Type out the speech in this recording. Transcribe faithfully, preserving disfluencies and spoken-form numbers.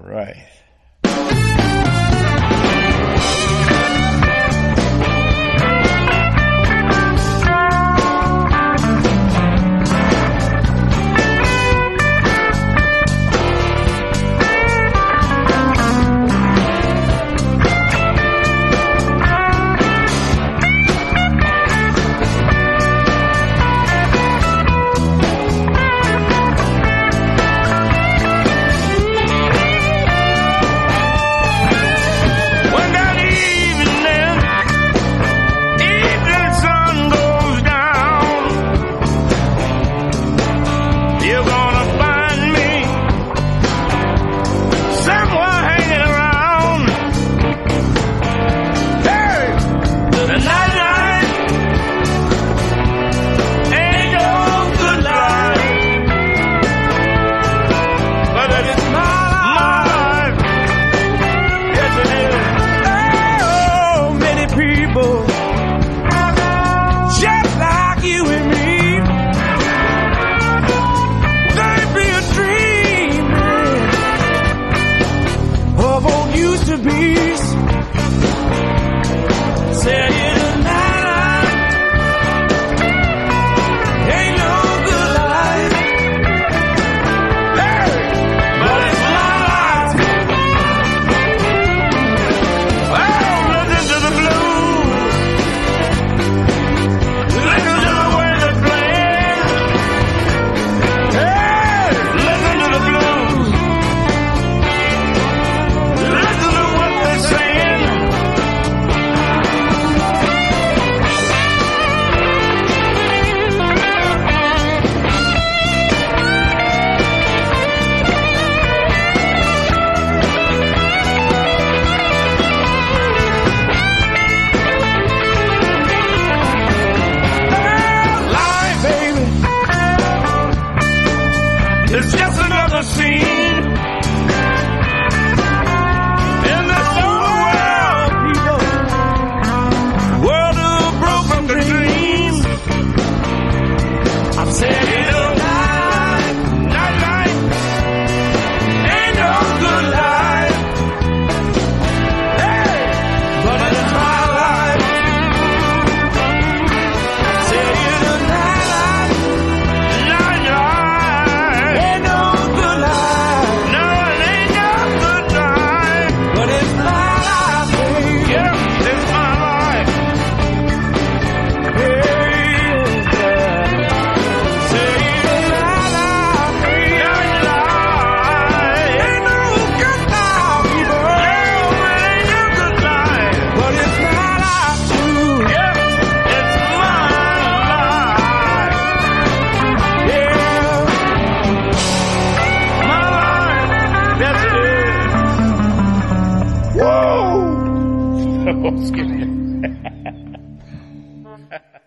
right. It's just another scene in this old world, people. World of broken dreams. I've said it a night, night, night. Ain't no good life. Hey, but it's my life. Said it a night, night, night. Ain't no good life. No, it ain't no good life. But it's my life, baby. Yeah, it's my life. Hey, say it a night, baby. Night, night. Ain't no good life, people. No, it ain't no good life. But it's my life too. Yeah, it's my life. Yeah, my life. Yes, it is. Whoa! Excuse me.